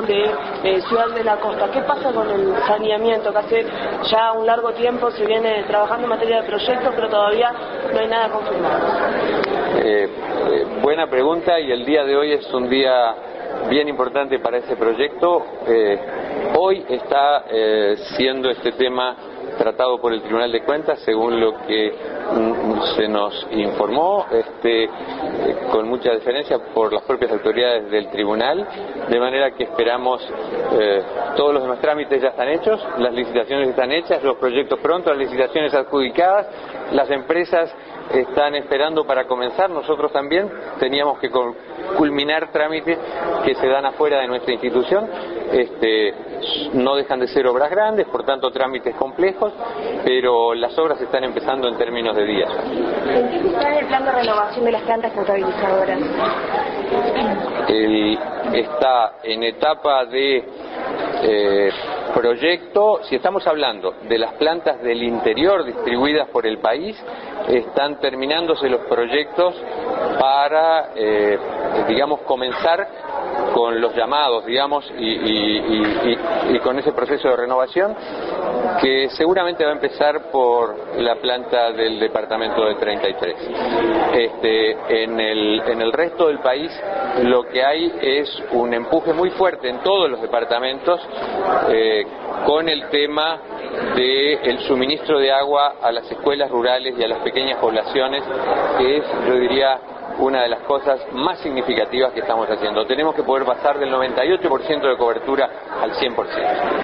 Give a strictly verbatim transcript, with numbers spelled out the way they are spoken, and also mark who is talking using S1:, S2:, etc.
S1: de eh, Ciudad de la Costa. ¿Qué pasa con el saneamiento? Que hace ya un largo tiempo se viene trabajando en materia de proyectos, pero todavía no hay nada confirmado.
S2: Eh, eh, buena pregunta, y el día de hoy es un día bien importante para ese proyecto. Eh, hoy está eh, siendo este tema tratado por el Tribunal de Cuentas, según lo que mm, se nos informó, este, eh, con mucha deferencia por las propias autoridades del Tribunal, de manera que esperamos, eh, todos los demás trámites ya están hechos, las licitaciones están hechas, los proyectos pronto, las licitaciones adjudicadas, las empresas están esperando para comenzar, nosotros también teníamos que culminar trámites que se dan afuera de nuestra institución. Este, no dejan de ser obras grandes, por tanto trámites complejos, pero las obras están empezando en términos de días.
S1: ¿En qué está el plan de renovación de las plantas potabilizadoras?
S2: El, está en etapa de eh, proyecto. Si estamos hablando de las plantas del interior distribuidas por el país, están terminándose los proyectos para, eh, digamos, comenzar con los llamados, digamos, y, y, y, y, y con ese proceso de renovación, que seguramente va a empezar por la planta del departamento de treinta y tres. Este, en el, en el resto del país lo que hay es un empuje muy fuerte en todos los departamentos eh, con el tema del suministro de agua a las escuelas rurales y a las pequeñas poblaciones, que es, yo diría, una de las cosas más significativas que estamos haciendo. Tenemos que poder pasar del noventa y ocho por ciento de cobertura al cien por ciento.